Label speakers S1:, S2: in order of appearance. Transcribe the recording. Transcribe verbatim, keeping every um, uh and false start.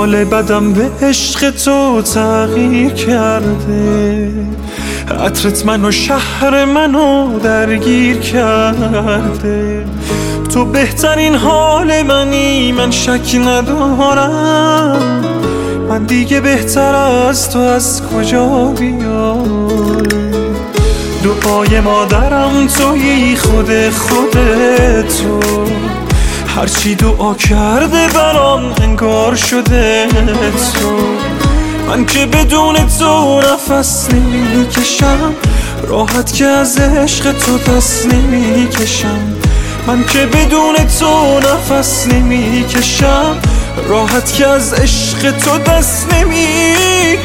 S1: حال بدم به عشق تو تغییر کرده، عطرت منو شهر منو درگیر کرده. تو بهترین حال منی، من شک ندارم، من دیگه بهتر از تو از کجا بیام. دعای مادرم تویی، خود خود تو، هرچی دعا کرده برام انگار شده تو. من که بدون تو نفس نمی کشم، راحت که از عشق تو دست نمی کشم. من که بدون تو نفس نمی کشم، راحت که از عشق تو دست نمی